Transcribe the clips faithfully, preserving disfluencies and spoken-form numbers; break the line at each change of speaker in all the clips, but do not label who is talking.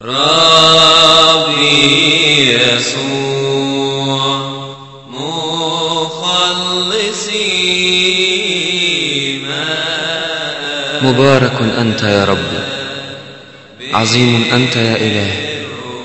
ربي يسوع مخلصي ما
مبارك أنت يا ربي، عظيم أنت يا إله،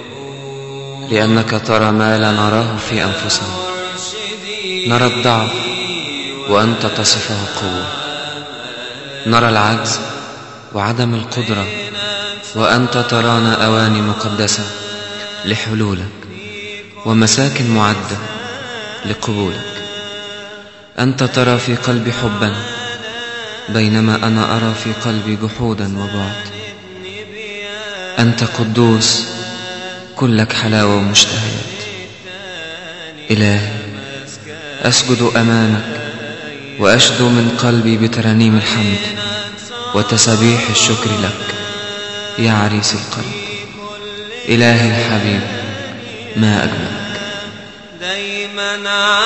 لأنك ترى ما لا نراه في أنفسنا. نرى الضعف وأنت تصفه قوة، نرى العجز وعدم القدرة وأنت ترانا أواني مقدسة لحلولك ومساكن معدة لقبولك. أنت ترى في قلبي حبا بينما أنا أرى في قلبي جحودا وبعد. أنت قدوس كلك حلاوة ومشتهيات. إلهي أسجد أمامك وأشدو من قلبي بترانيم الحمد وتسابيح الشكر لك يا عريس القلب. إلهي الحبيب ما أجملك.
دايما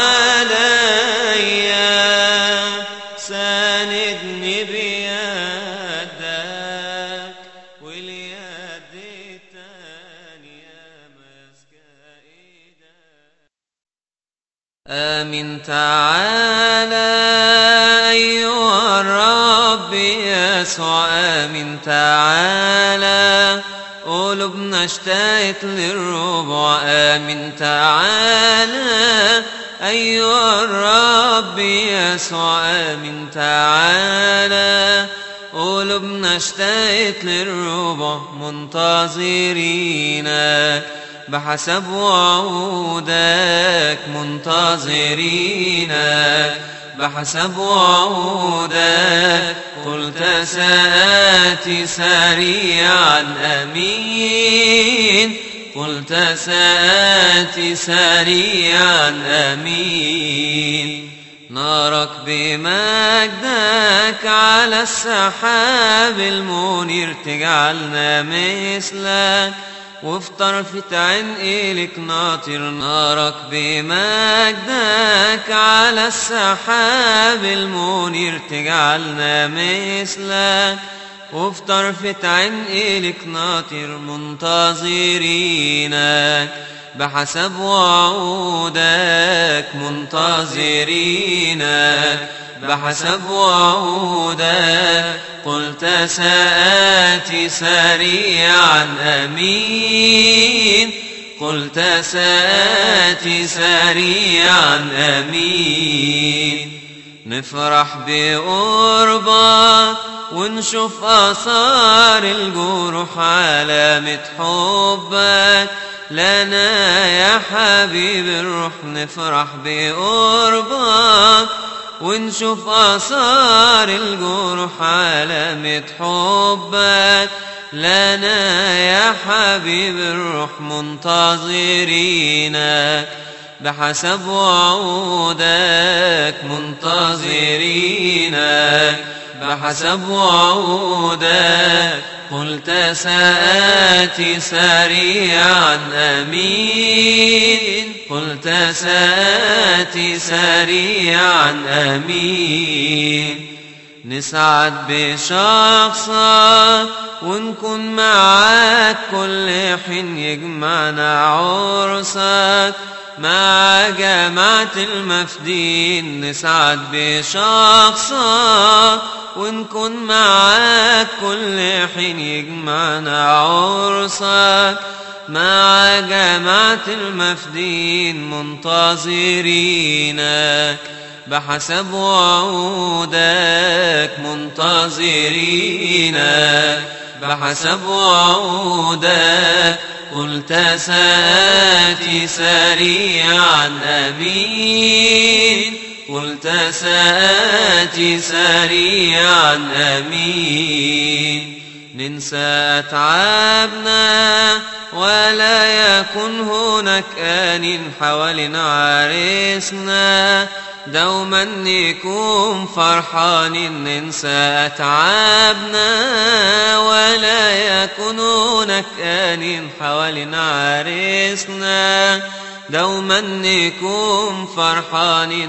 عليا ساندني بيدك واليد التانية ماسكة ايدك. آمين تعالى أيها الرب يسوع، آمين تعالى قلوبنا اشتاقت للربع. آمين تعالى أيها الرب يسوع، آمين تعالى قلوبنا اشتاقت للربع. منتظرينك بحسب وعودك، منتظرينك بحسب وعودك. قلت سآتي سريعا، آمين. قلت سآتي سريعا، آمين. نارك بمجدك على السحاب المنير تجعلنا مثلك، وفي طرفة عين إليك ناطر. نارك بمجدك على السحاب المنير تجعلنا مثلك، وفي طرفة عين إليك ناطر. منتظرينك بحسب وعودك، منتظرينك بحسب وعودك. قلت سآتي سريعا، آمين. قلت سآتي سريعا، آمين. نفرح بقربك ونشوف آثار الجروح، علامة حبك لنا يا حبيب الروح. نفرح بقربك ونشوف آثار الجروح، علامة حبك لنا يا حبيب الروح. منتظرينك بحسب وعودك، منتظرينك بحسب وعودك. قلت سآتي سريعا، آمين. قلت سآتي سريعا، آمين. نسعد بشخصك ونكون معاك كل حين، يجمعنا عرسك مع جماعة المفدين. نسعد بشخصك ونكون معاك كل حين، يجمعنا عرسك مع جماعة المفدين. منتظرينك بحسب وعودك، منتظرينك بحسب وعودك. قلت سآتي سريعا، آمين. قلت سآتي سريعا، آمين. ننسى أتعابنا ولا يكن هناك آن حوالين عريسنا، دوما نكون فرحانين. ننسى أتعابنا ولا يكن هناك آن حوالين عريسنا، دوما نكون فرحانين.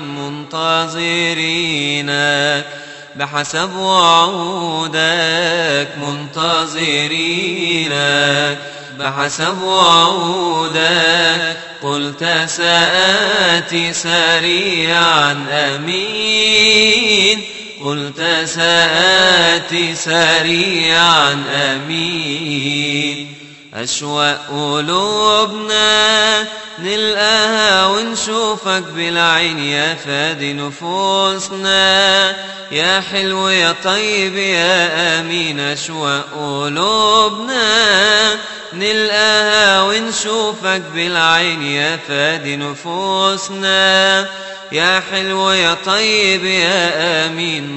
منتظرينك بحسب وعودك، منتظرينك بحسب وعودك قلت سآتي سريعا أمين قلت سآتي سريعا أمين أشواق قلوبنا نلقاها ونشوفك بالعين يا فادي نفوسنا يا حلو يا طيب يا أمين أشواق قلوبنا نلقاها ونشوفك بالعين يا فادي نفوسنا يا حلو يا طيب يا أمين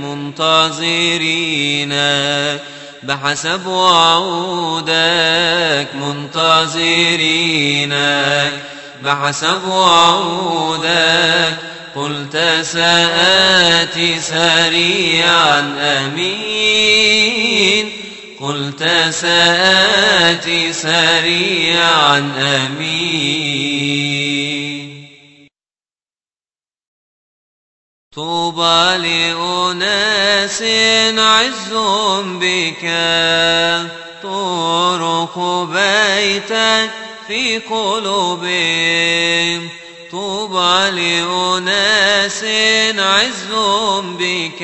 منتظرينك بحسب وعودك منتظرينك بحسب وعودك قلت سآتي سريعا أمين قلت سآتي سريعا أمين طوبى لأناس عز بك طرق بيتك في قلوبهم طوبى لأناس عز بك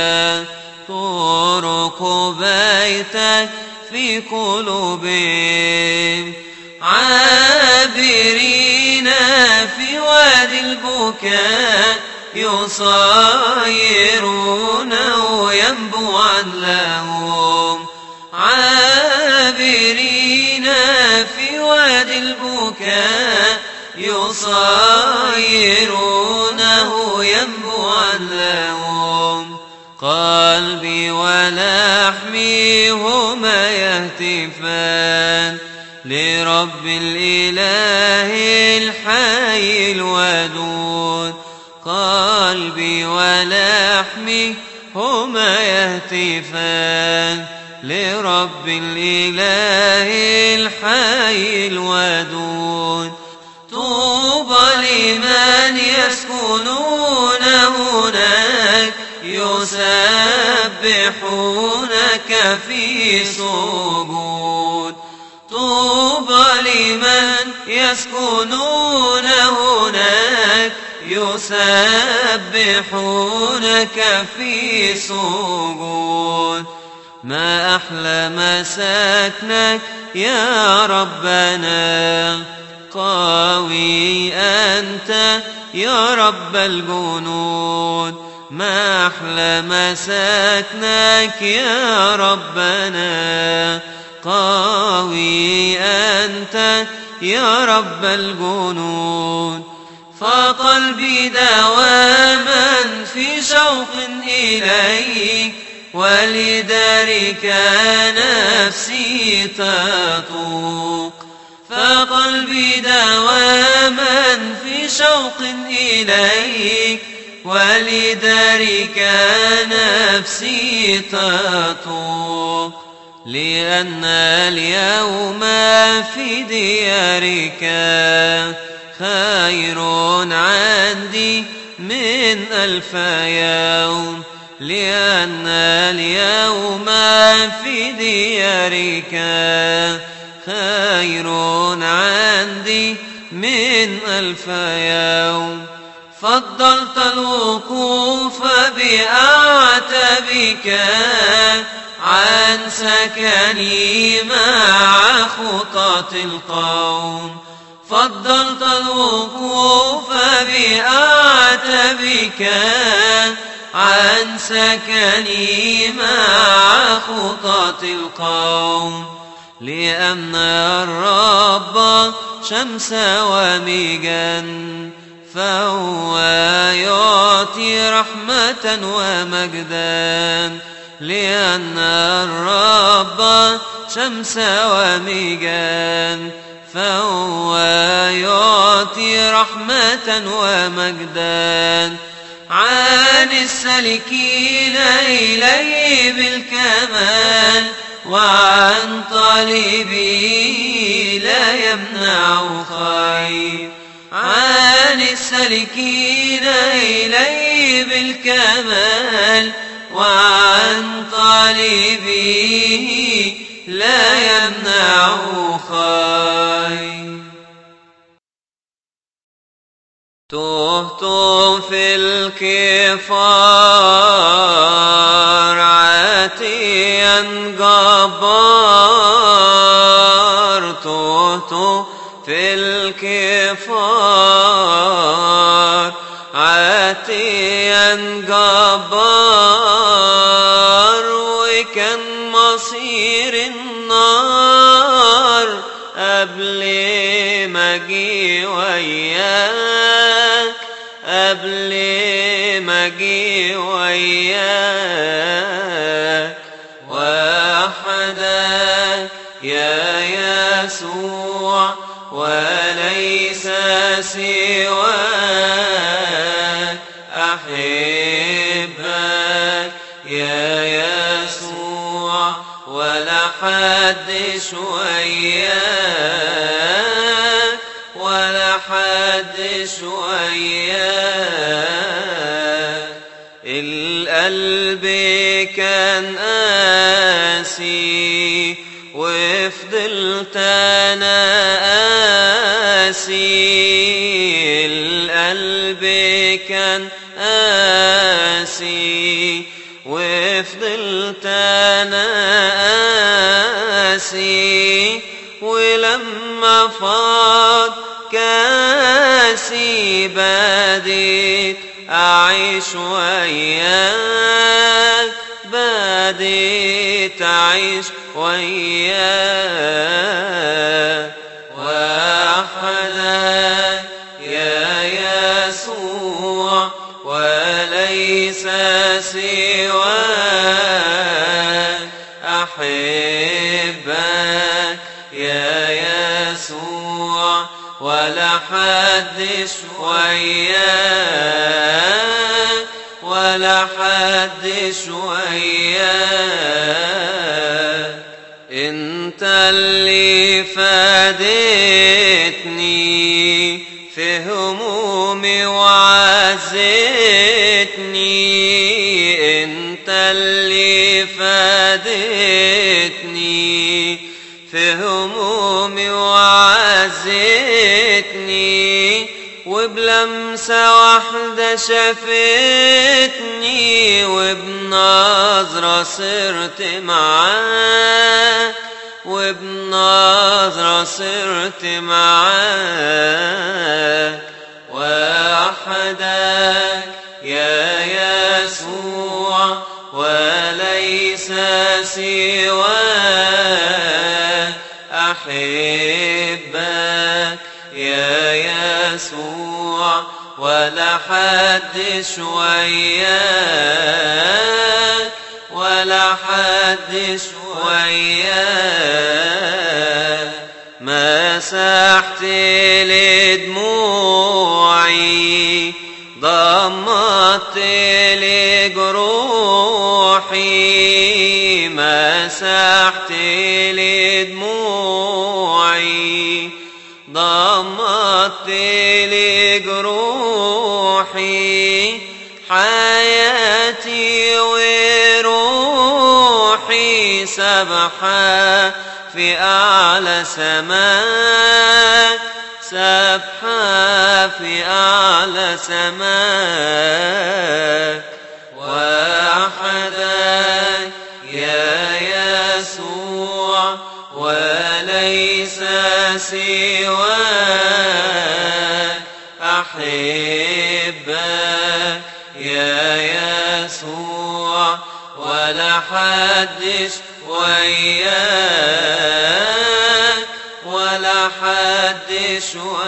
طرق بيتك في قلوبهم عابرين في وادي البكاء يصايرون ينبوعا لهم عابرين في وادي البكاء يصايرونه ينبوعا لهم قلبي ولحمي هما يهتفان لرب الإله الحي الودود قلبي ولحمي هما يهتفان لرب الإله الحي الودود طوبى لمن يسكنون هناك يسبحونك في سجود طوبى لمن يسكنون هناك يسبحونك في سجود ما أحلى مساكنك يا ربنا قوي أنت يا رب الجنود ما أحلى مساكنك يا ربنا قوي أنت يا رب الجنود فقلبي دواما في شوق إليك ولدارك نفسي تطوق فقلبي دواما في شوق إليك ولدارك نفسي تطوق لأن اليوم في ديارك خير عندي من ألف يوم لأن اليوم في ديارك خير عندي من ألف يوم فضلت الوقوف بأعتبك عن سكني مع خطط القوم فضلت الوقوف بأعتبك عن سكني مع خطط القوم لأن الرب شمس ومجا فهو يعطي رحمة ومجدا لأن الرب شمس ومجا فهو يعطي رحمة ومجدا عن السالكين إليه بالكمال وعن طالبي لا يمنع خير عن السالكين إليه بالكمال وعن طالبه لا يمنع خير تهت في الكفار عاتيا جبار، تهت في الكفار عاتيا جبار، وكان مصير النار قبل ما اجي وياك، قبل ما اجي وياك. وحدك يا يسوع وليس سواك، أحبك يا يسوع ولا حدش وياك، ولا حدش وياك. القلب كان قاسي وفضلت انا قاسي، القلب كان قاسي وفضلت انا قاسي، ولما فاض كاسي بديت أعيش وياك، بديت أعيش وياك. وحدك يا يسوع وليس سواك، أحبك يا يسوع ولا حدش وياك، ولا حدش وياك. انت اللي فادتني في همومي وعزتني، انت اللي فادتني في همومي وعزتني، وبلمسة واحدة شافتني، وبنظرة صرت معاك، وبنظرة صرت معاك. وحدك يا يسوع وليس سواك، أحبك يا يسوع ولا حدش وياك، ولا حدش وياك. مسحت لدموعي ضمت لجروحي، مسحت لدموعي ضمت لجروحي، حياتي وروحي سبحة في أعلى سماك، سبحة في أعلى سماك. وحدك يا يسوع وليس سواك، أحبك يا يسوع ولا حدش وياك، ولا حدش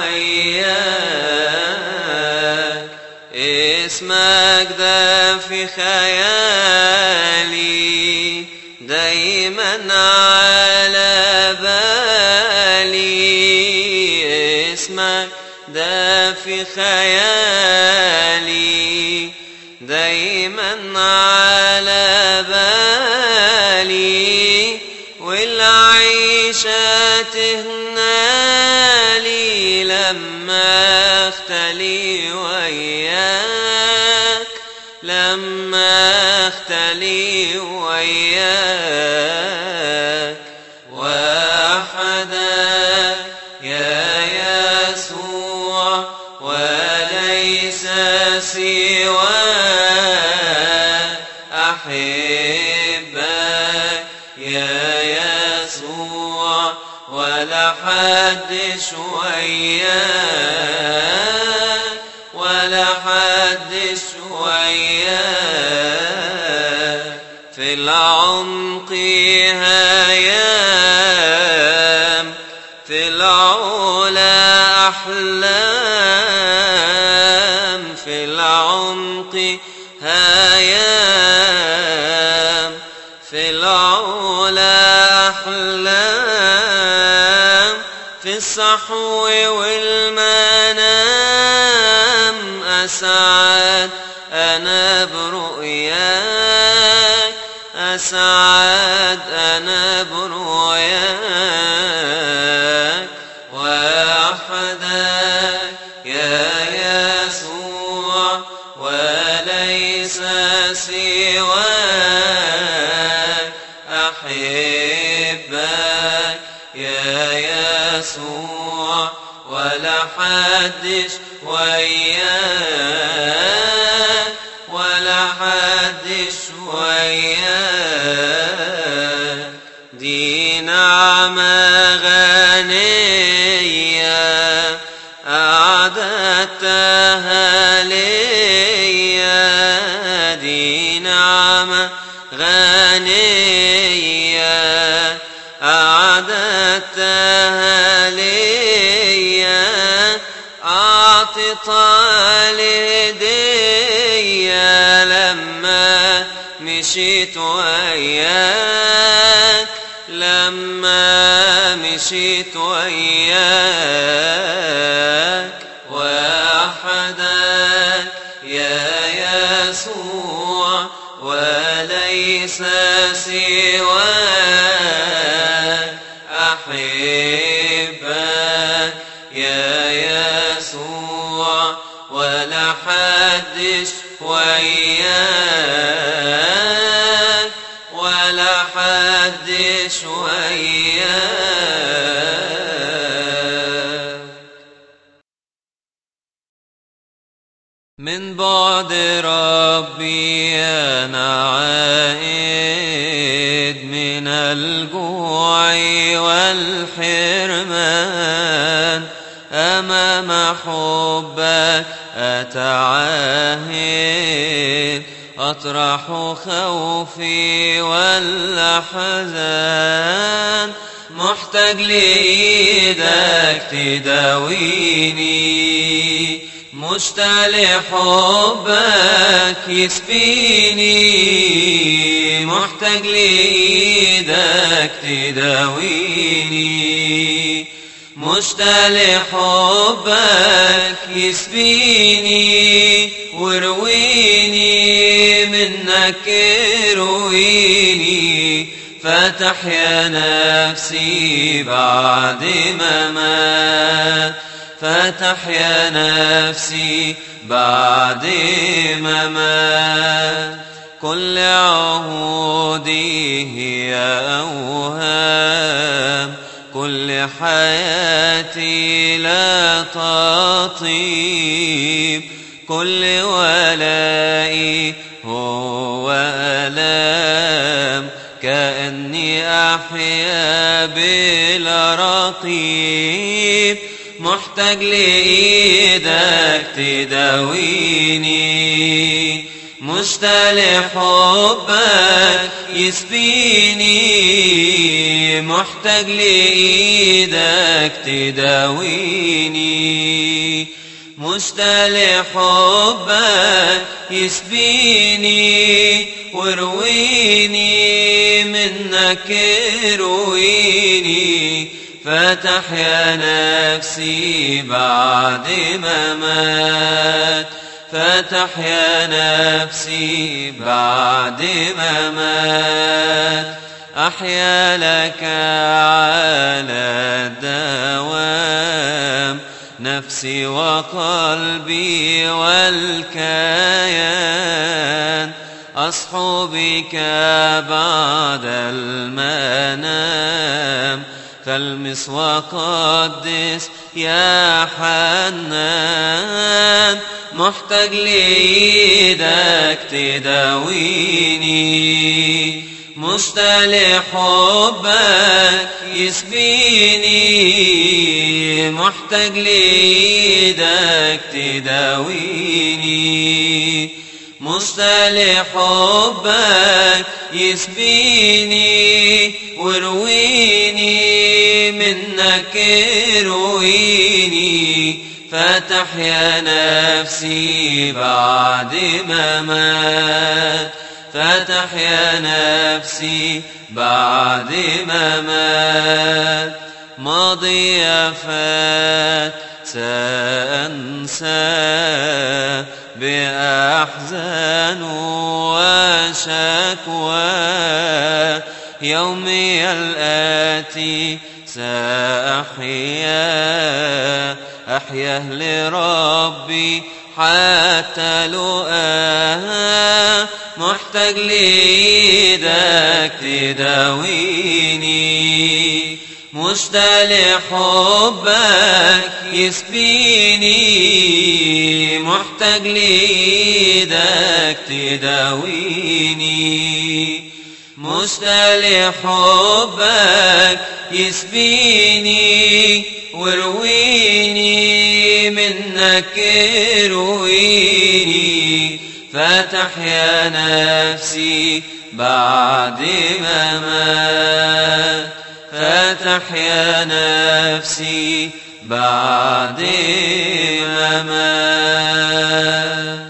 وياك. اسمك ده في خيالي دايما على بالي، اسمك ده في خيالي دايما على بالي، والعيشة تهنالي لما اختلي وياك، لما اختلي وياك. وحدك يا يسوع وليس ولا حدش وياك ولا حدش وياك في العمق هيام في العلا أحلام في العمق هيام في العلا أحلام في الصحو والمنام أسعد أنا برؤياك أسعد أنا برؤياك وحدك يا يسوع وليس سواك أحبك يا يسوع ولا حدش وياك ولا حدش وياك دي نعمة غنية أعددتها ليا دي نعمة غنية أعددتها ليا أعطت لديا لما مشيت وياك لما مشيت وياك وحدك يا يسوع وليس سواك أحبك يا يسوع ولا حدش وياك ولا حدش وياك من بعد ربي أنا عائد من الجوع والحرمان أمام حبك أتعاهد أطرح خوفي والأحزان محتاج لإيدك تداويني مشتاق لحبك يسبيني محتاج لإيدك تداويني مشتاق لحبك يسبيني ورويني منك رويني فتحيا نفسي بعد ما مات فتحيا نفسي بعد ما مات كل عهودي هي أوهام كل حياتي لا تطيب كل ولائي هو ألام كأني أحيا بلا رقيب محتاج لإيدك تداويني مشتاق لحبك يسبيني محتاج لإيدك تداويني مشتاق لحبك يسبيني ورويني منك رويني فتحيا نفسي بعد ما مات فتحيا نفسي بعد ما مات أحيا لك على الدوام نفسي وقلبي والكيان أصحو بك بعد المنام فالمس وقدس يا حنان محتاج لإيدك تداويني مشتاق حبك يسبيني، محتاج لإيدك تداويني. مشتاق حبك يسبيني ورويني، منك رويني، فتحيا نفسي بعد ما مات، فتحيا نفسي بعد ما مات. ماضي فات سأنسى بأحزان وشكوى، يومي الآتي سأحيا، أحيا لربي حتى لقاه. محتاج لإيدك تداويني، مشتاق حبك يسبيني، محتاج لإيدك تداويني. مشتاق حبك يسبيني ورويني، منك رويني، فتحيا نفسي بعد ما مات، فتحيا نفسي بعد ما مات.